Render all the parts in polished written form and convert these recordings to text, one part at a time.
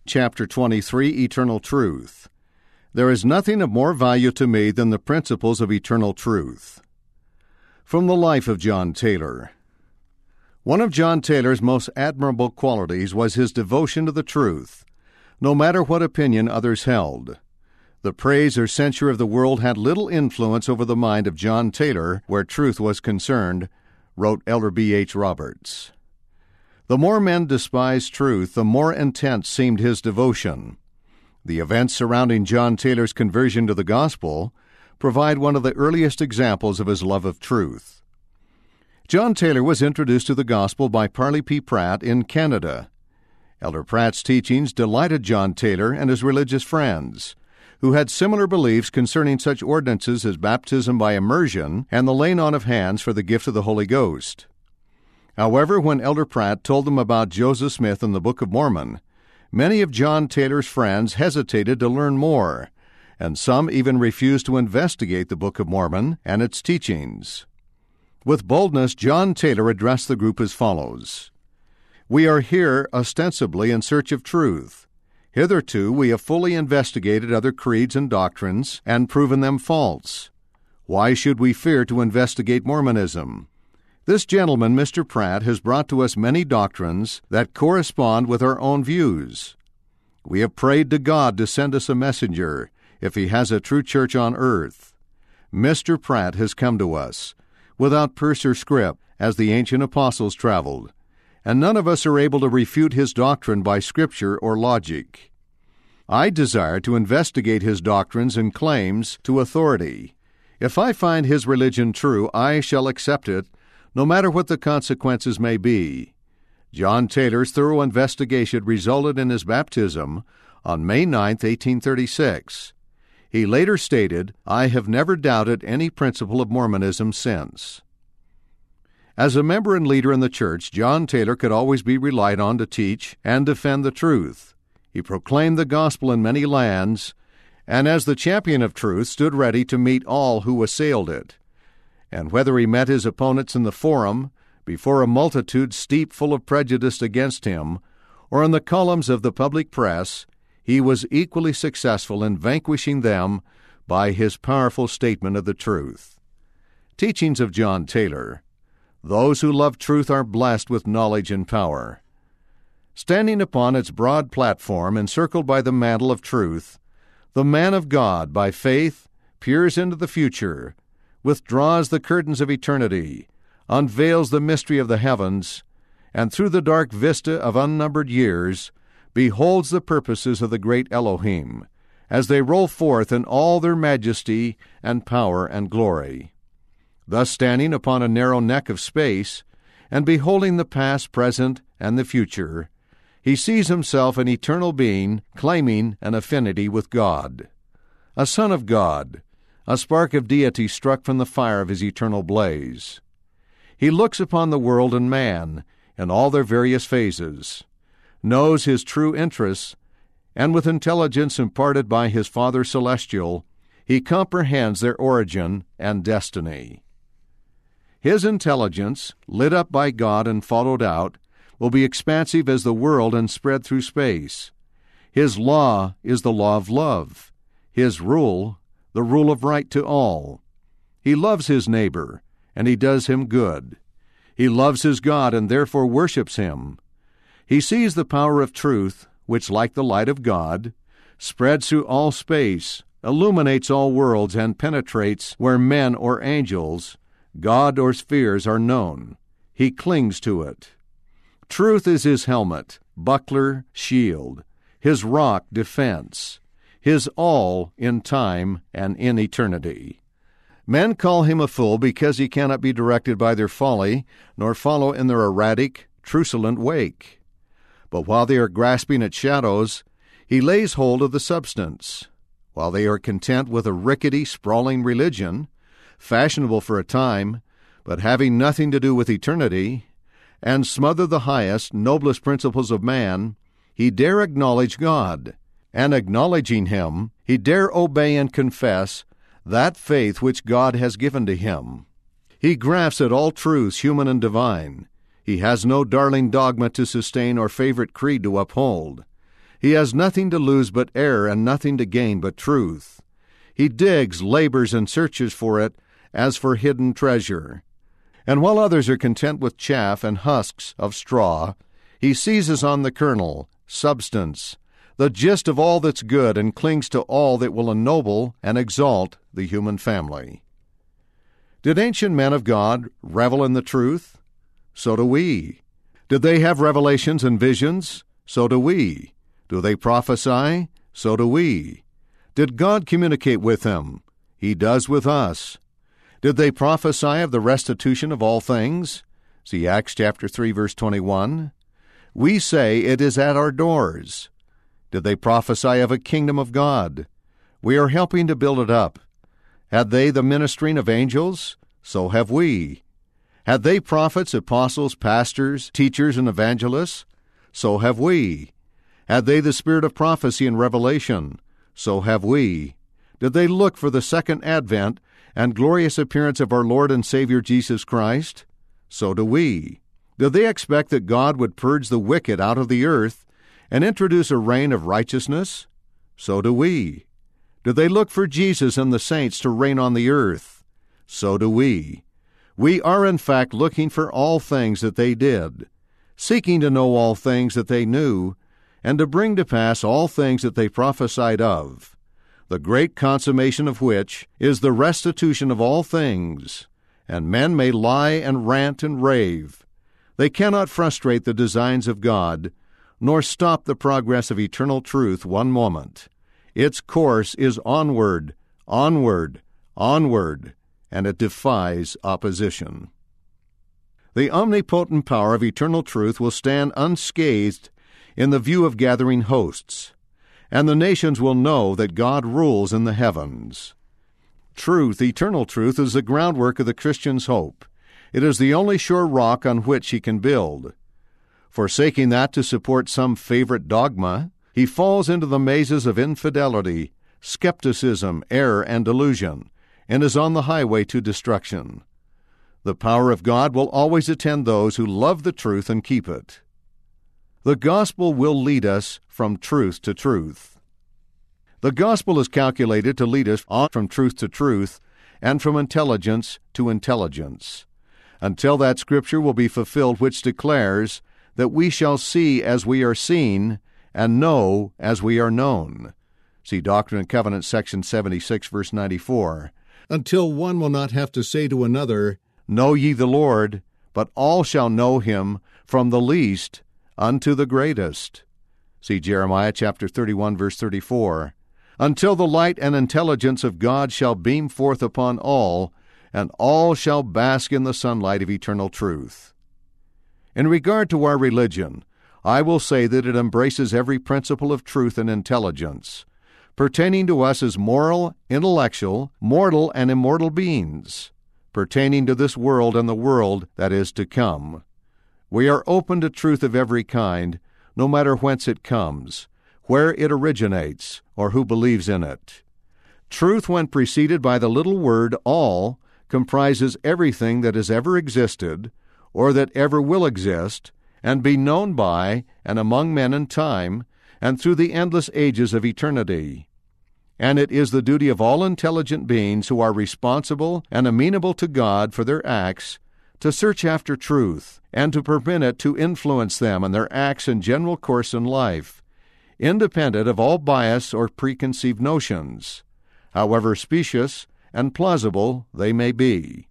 Chapter 23, Eternal Truth. There is nothing of more value to me than the principles of eternal truth. From the life of John Taylor. One of John Taylor's most admirable qualities was his devotion to the truth, no matter what opinion others held. The praise or censure of the world had little influence over the mind of John Taylor where truth was concerned, wrote Elder B. H. Roberts. The more men despised truth, the more intense seemed his devotion. The events surrounding John Taylor's conversion to the gospel provide one of the earliest examples of his love of truth. John Taylor was introduced to the gospel by Parley P. Pratt in Canada. Elder Pratt's teachings delighted John Taylor and his religious friends, who had similar beliefs concerning such ordinances as baptism by immersion and the laying on of hands for the gift of the Holy Ghost. However, when Elder Pratt told them about Joseph Smith and the Book of Mormon, many of John Taylor's friends hesitated to learn more, and some even refused to investigate the Book of Mormon and its teachings. With boldness, John Taylor addressed the group as follows: "We are here ostensibly in search of truth. Hitherto we have fully investigated other creeds and doctrines and proven them false. Why should we fear to investigate Mormonism? This gentleman, Mr. Pratt, has brought to us many doctrines that correspond with our own views. We have prayed to God to send us a messenger, if He has a true church on earth. Mr. Pratt has come to us, without purse or scrip, as the ancient apostles traveled, and none of us are able to refute his doctrine by Scripture or logic. I desire to investigate his doctrines and claims to authority. If I find his religion true, I shall accept it, no matter what the consequences may be." John Taylor's thorough investigation resulted in his baptism on May 9, 1836. He later stated, "I have never doubted any principle of Mormonism since." As a member and leader in the church, John Taylor could always be relied on to teach and defend the truth. He proclaimed the gospel in many lands, and as the champion of truth stood ready to meet all who assailed it. And whether he met his opponents in the forum, before a multitude steeped full of prejudice against him, or in the columns of the public press, he was equally successful in vanquishing them by his powerful statement of the truth. Teachings of John Taylor. Those who love truth are blessed with knowledge and power. Standing upon its broad platform encircled by the mantle of truth, the man of God, by faith, peers into the future, withdraws the curtains of eternity, unveils the mystery of the heavens, and through the dark vista of unnumbered years beholds the purposes of the great Elohim, as they roll forth in all their majesty and power and glory. Thus standing upon a narrow neck of space, and beholding the past, present, and the future, he sees himself an eternal being claiming an affinity with God. A son of God, a spark of deity struck from the fire of his eternal blaze. He looks upon the world and man in all their various phases, knows his true interests, and with intelligence imparted by his Father Celestial, he comprehends their origin and destiny. His intelligence, lit up by God and followed out, will be expansive as the world and spread through space. His law is the law of love. His rule, the rule of right to all. He loves his neighbor, and he does him good. He loves his God and therefore worships him. He sees the power of truth, which, like the light of God, spreads through all space, illuminates all worlds, and penetrates where men or angels, God or spheres are known. He clings to it. Truth is his helmet, buckler, shield, his rock, defense, his all in time and in eternity. Men call him a fool because he cannot be directed by their folly, nor follow in their erratic, truculent wake. But while they are grasping at shadows, he lays hold of the substance. While they are content with a rickety, sprawling religion, fashionable for a time, but having nothing to do with eternity, and smother the highest, noblest principles of man, he dare acknowledge God, and acknowledging him, he dare obey and confess that faith which God has given to him. He grasps at all truths human and divine. He has no darling dogma to sustain or favorite creed to uphold. He has nothing to lose but error, and nothing to gain but truth. He digs, labors, and searches for it as for hidden treasure. And while others are content with chaff and husks of straw, he seizes on the kernel, substance, the gist of all that's good, and clings to all that will ennoble and exalt the human family. Did ancient men of God revel in the truth? So do we. Did they have revelations and visions? So do we. Do they prophesy? So do we. Did God communicate with them? He does with us. Did they prophesy of the restitution of all things? See Acts chapter 3, verse 21. We say it is at our doors. Did they prophesy of a kingdom of God? We are helping to build it up. Had they the ministering of angels? So have we. Had they prophets, apostles, pastors, teachers, and evangelists? So have we. Had they the spirit of prophecy and revelation? So have we. Did they look for the second advent and glorious appearance of our Lord and Savior Jesus Christ? So do we. Did they expect that God would purge the wicked out of the earth and introduce a reign of righteousness? So do we. Did they look for Jesus and the saints to reign on the earth? So do we. We are in fact looking for all things that they did, seeking to know all things that they knew, and to bring to pass all things that they prophesied of, the great consummation of which is the restitution of all things. And men may lie and rant and rave. They cannot frustrate the designs of God, nor stop the progress of eternal truth one moment. Its course is onward, onward, onward, and it defies opposition. The omnipotent power of eternal truth will stand unscathed in the view of gathering hosts, and the nations will know that God rules in the heavens. Truth, eternal truth, is the groundwork of the Christian's hope. It is the only sure rock on which he can build. Forsaking that to support some favorite dogma, he falls into the mazes of infidelity, skepticism, error, and delusion, and is on the highway to destruction. The power of God will always attend those who love the truth and keep it. The gospel will lead us from truth to truth. The gospel is calculated to lead us on from truth to truth and from intelligence to intelligence, until that scripture will be fulfilled which declares that we shall see as we are seen and know as we are known. See Doctrine and Covenants, section 76, verse 94. Until one will not have to say to another, Know ye the Lord, but all shall know him, from the least unto the greatest. See Jeremiah chapter 31, verse 34. Until the light and intelligence of God shall beam forth upon all, and all shall bask in the sunlight of eternal truth. In regard to our religion, I will say that it embraces every principle of truth and intelligence, pertaining to us as moral, intellectual, mortal, and immortal beings, pertaining to this world and the world that is to come. We are open to truth of every kind, no matter whence it comes, where it originates, or who believes in it. Truth, when preceded by the little word all, comprises everything that has ever existed, or that ever will exist, and be known by and among men in time, and through the endless ages of eternity. And it is the duty of all intelligent beings who are responsible and amenable to God for their acts to search after truth, and to permit it to influence them in their acts and general course in life, independent of all bias or preconceived notions, however specious and plausible they may be.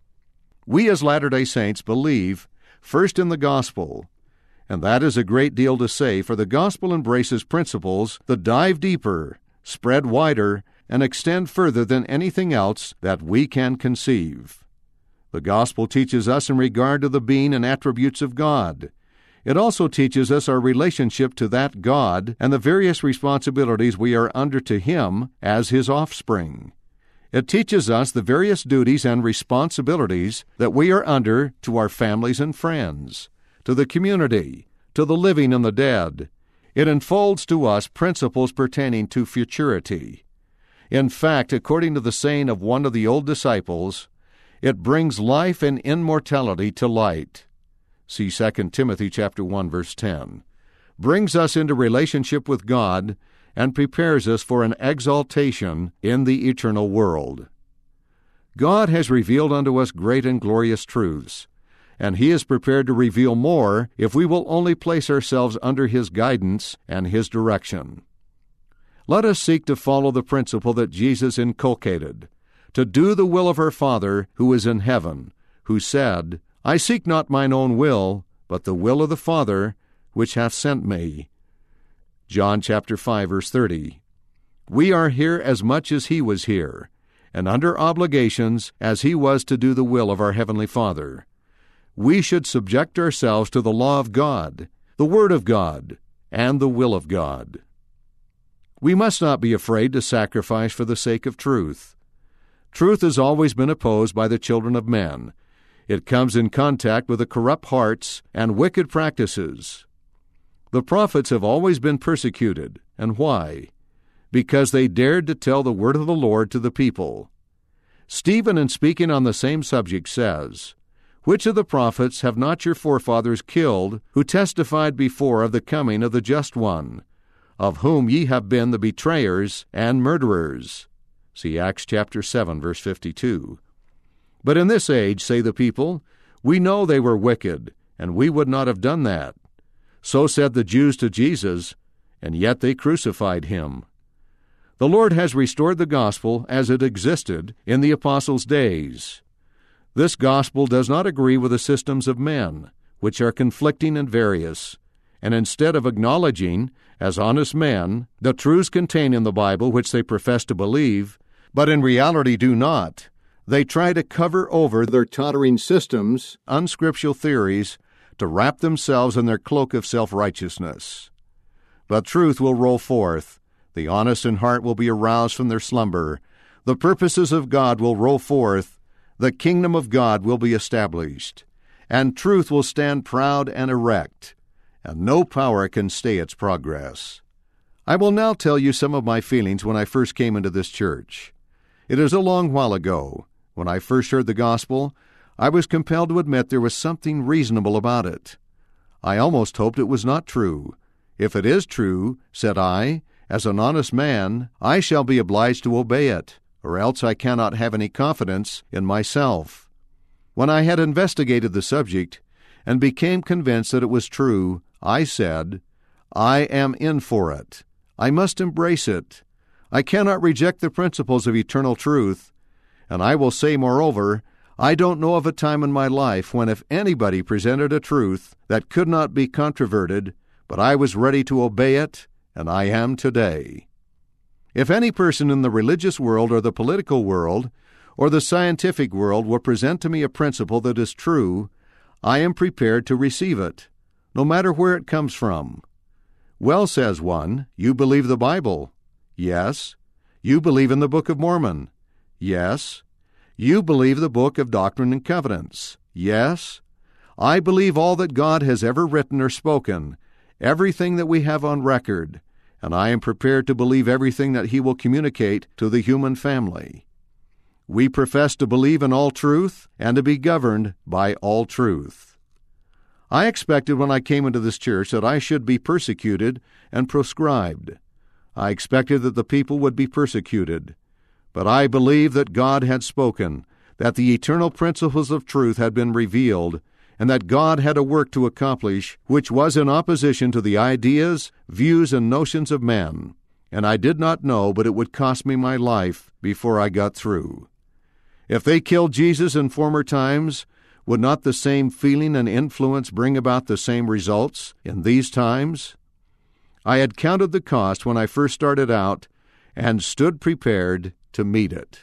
We as Latter-day Saints believe first in the gospel, and that is a great deal to say, for the gospel embraces principles that dive deeper, spread wider, and extend further than anything else that we can conceive. The gospel teaches us in regard to the being and attributes of God. It also teaches us our relationship to that God and the various responsibilities we are under to Him as His offspring. It teaches us the various duties and responsibilities that we are under to our families and friends, to the community, to the living and the dead. It unfolds to us principles pertaining to futurity. In fact, according to the saying of one of the old disciples, it brings life and immortality to light. See 2 Timothy chapter 1, verse 10. brings us into relationship with God, and prepares us for an exaltation in the eternal world. God has revealed unto us great and glorious truths, and He is prepared to reveal more if we will only place ourselves under His guidance and His direction. Let us seek to follow the principle that Jesus inculcated, to do the will of our Father who is in heaven, who said, I seek not mine own will, but the will of the Father which hath sent me. John chapter 5, verse 30. We are here as much as He was here, and under obligations as He was to do the will of our Heavenly Father. We should subject ourselves to the law of God, the Word of God, and the will of God. We must not be afraid to sacrifice for the sake of truth. Truth has always been opposed by the children of men. It comes in contact with the corrupt hearts and wicked practices. The prophets have always been persecuted. And why? Because they dared to tell the word of the Lord to the people. Stephen, in speaking on the same subject, says, Which of the prophets have not your forefathers killed, who testified before of the coming of the Just One, of whom ye have been the betrayers and murderers? See Acts chapter 7, verse 52. But in this age, say the people, we know they were wicked, and we would not have done that. So said the Jews to Jesus, and yet they crucified Him. The Lord has restored the gospel as it existed in the apostles' days. This gospel does not agree with the systems of men, which are conflicting and various, and instead of acknowledging, as honest men, the truths contained in the Bible which they profess to believe, but in reality do not, they try to cover over their tottering systems, unscriptural theories, to wrap themselves in their cloak of self-righteousness. But truth will roll forth, the honest in heart will be aroused from their slumber, the purposes of God will roll forth, the kingdom of God will be established, and truth will stand proud and erect, and no power can stay its progress. I will now tell you some of my feelings when I first came into this church. It is a long while ago. When I first heard the gospel, I was compelled to admit there was something reasonable about it. I almost hoped it was not true. If it is true, said I, as an honest man, I shall be obliged to obey it, or else I cannot have any confidence in myself. When I had investigated the subject and became convinced that it was true, I said, I am in for it. I must embrace it. I cannot reject the principles of eternal truth. And I will say, moreover, I don't know of a time in my life when if anybody presented a truth that could not be controverted, but I was ready to obey it, and I am today. If any person in the religious world or the political world or the scientific world will present to me a principle that is true, I am prepared to receive it, no matter where it comes from. Well, says one, you believe the Bible. Yes. You believe in the Book of Mormon. Yes. You believe the Book of Doctrine and Covenants. Yes. I believe all that God has ever written or spoken, everything that we have on record, and I am prepared to believe everything that He will communicate to the human family. We profess to believe in all truth and to be governed by all truth. I expected when I came into this church that I should be persecuted and proscribed. I expected that the people would be persecuted. But I believed that God had spoken, that the eternal principles of truth had been revealed, and that God had a work to accomplish which was in opposition to the ideas, views, and notions of men. And I did not know, but it would cost me my life before I got through. If they killed Jesus in former times, would not the same feeling and influence bring about the same results in these times? I had counted the cost when I first started out and stood prepared to meet it.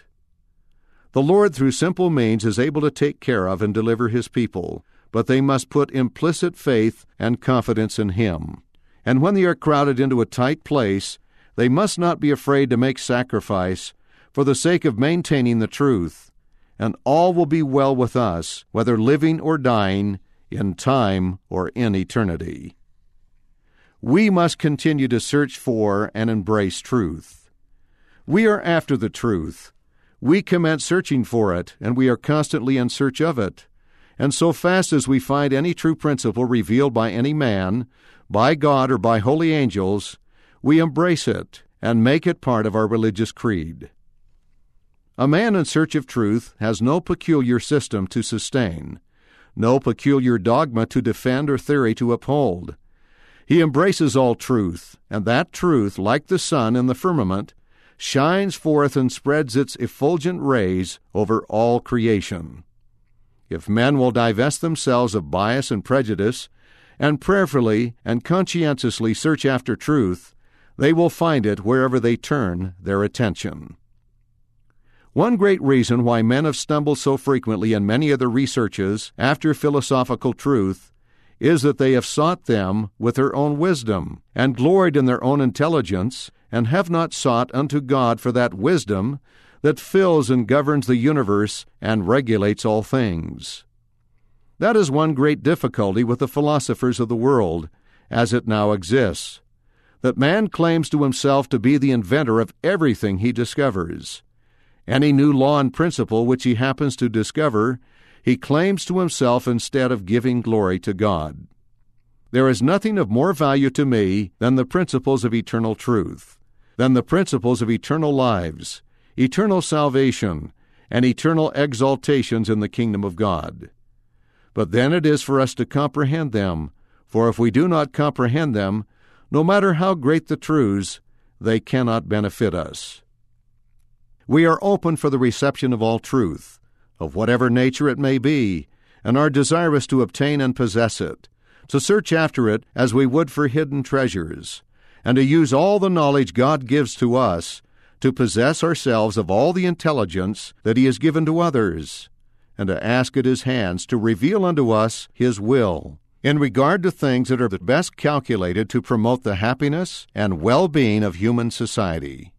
The Lord, through simple means, is able to take care of and deliver His people, but they must put implicit faith and confidence in Him. And when they are crowded into a tight place, they must not be afraid to make sacrifice for the sake of maintaining the truth, and all will be well with us, whether living or dying, in time or in eternity. We must continue to search for and embrace truth. We are after the truth. We commence searching for it, and we are constantly in search of it. And so fast as we find any true principle revealed by any man, by God or by holy angels, we embrace it and make it part of our religious creed. A man in search of truth has no peculiar system to sustain, no peculiar dogma to defend or theory to uphold. He embraces all truth, and that truth, like the sun in the firmament, shines forth and spreads its effulgent rays over all creation. If men will divest themselves of bias and prejudice, and prayerfully and conscientiously search after truth, they will find it wherever they turn their attention. One great reason why men have stumbled so frequently in many of their researches after philosophical truth is that they have sought them with their own wisdom, and gloried in their own intelligence, and have not sought unto God for that wisdom that fills and governs the universe and regulates all things. That is one great difficulty with the philosophers of the world, as it now exists, that man claims to himself to be the inventor of everything he discovers. Any new law and principle which he happens to discover, he claims to himself instead of giving glory to God. There is nothing of more value to me than the principles of eternal truth, than the principles of eternal lives, eternal salvation, and eternal exaltations in the kingdom of God. But then it is for us to comprehend them, for if we do not comprehend them, no matter how great the truths, they cannot benefit us. We are open for the reception of all truth, of whatever nature it may be, and are desirous to obtain and possess it, to search after it as we would for hidden treasures, and to use all the knowledge God gives to us to possess ourselves of all the intelligence that He has given to others, and to ask at His hands to reveal unto us His will, in regard to things that are the best calculated to promote the happiness and well-being of human society.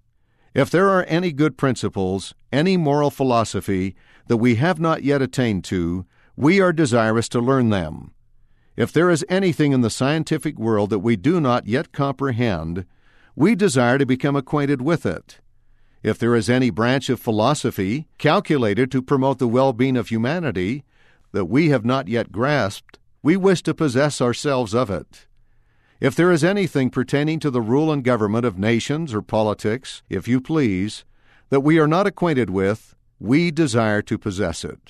If there are any good principles, any moral philosophy that we have not yet attained to, we are desirous to learn them. If there is anything in the scientific world that we do not yet comprehend, we desire to become acquainted with it. If there is any branch of philosophy calculated to promote the well-being of humanity that we have not yet grasped, we wish to possess ourselves of it. If there is anything pertaining to the rule and government of nations or politics, if you please, that we are not acquainted with, we desire to possess it.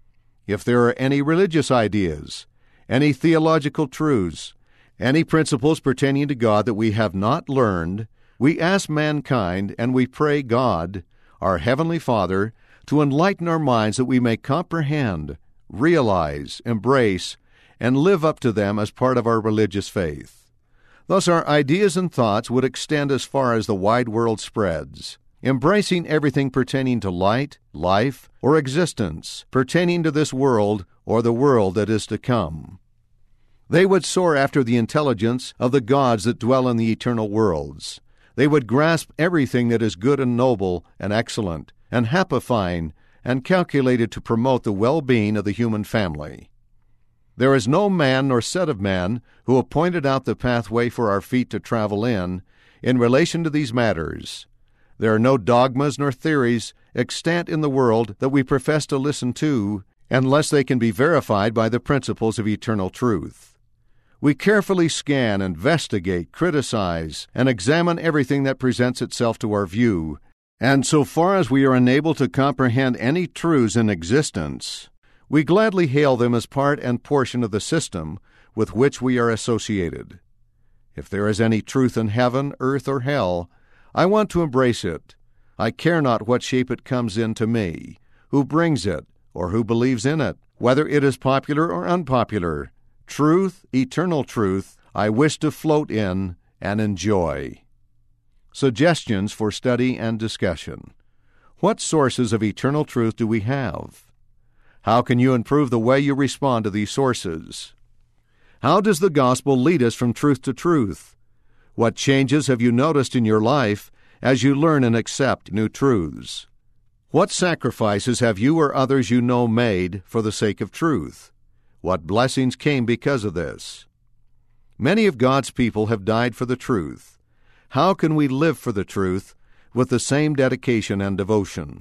If there are any religious ideas, any theological truths, any principles pertaining to God that we have not learned, we ask mankind and we pray God, our Heavenly Father, to enlighten our minds that we may comprehend, realize, embrace, and live up to them as part of our religious faith. Thus our ideas and thoughts would extend as far as the wide world spreads, embracing everything pertaining to light, life, or existence, pertaining to this world or the world that is to come. They would soar after the intelligence of the gods that dwell in the eternal worlds. They would grasp everything that is good and noble and excellent and happifying and calculated to promote the well-being of the human family. There is no man nor set of men who have pointed out the pathway for our feet to travel in relation to these matters. There are no dogmas nor theories extant in the world that we profess to listen to, unless they can be verified by the principles of eternal truth. We carefully scan, investigate, criticize, and examine everything that presents itself to our view, and so far as we are unable to comprehend any truths in existence, we gladly hail them as part and portion of the system with which we are associated. If there is any truth in heaven, earth, or hell, I want to embrace it. I care not what shape it comes in to me, who brings it, or who believes in it, whether it is popular or unpopular. Truth, eternal truth, I wish to float in and enjoy. Suggestions for study and discussion. What sources of eternal truth do we have? How can you improve the way you respond to these sources? How does the gospel lead us from truth to truth? What changes have you noticed in your life as you learn and accept new truths? What sacrifices have you or others you know made for the sake of truth? What blessings came because of this? Many of God's people have died for the truth. How can we live for the truth with the same dedication and devotion?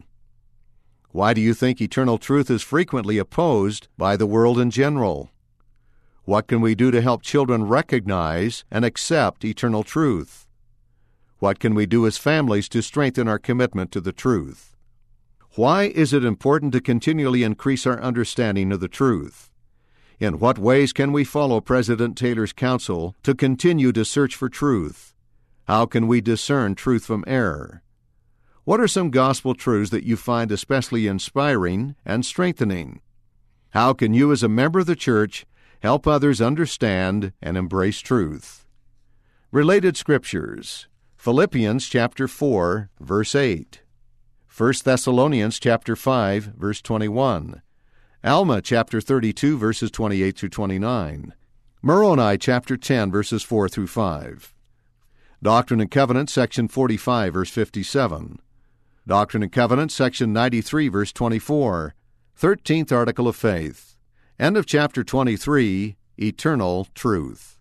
Why do you think eternal truth is frequently opposed by the world in general? What can we do to help children recognize and accept eternal truth? What can we do as families to strengthen our commitment to the truth? Why is it important to continually increase our understanding of the truth? In what ways can we follow President Taylor's counsel to continue to search for truth? How can we discern truth from error? What are some gospel truths that you find especially inspiring and strengthening? How can you, as a member of the church, help others understand and embrace truth? Related scriptures: Philippians chapter 4, verse 8. 1 Thessalonians chapter 5, verse 21. Alma chapter 32, verses 28 through 29. Moroni chapter 10, verses 4 through 5. Doctrine and Covenants, section 45, verse 57. Doctrine and Covenants, section 93, verse 24. 13th Article of Faith. End of chapter 23, Eternal Truth.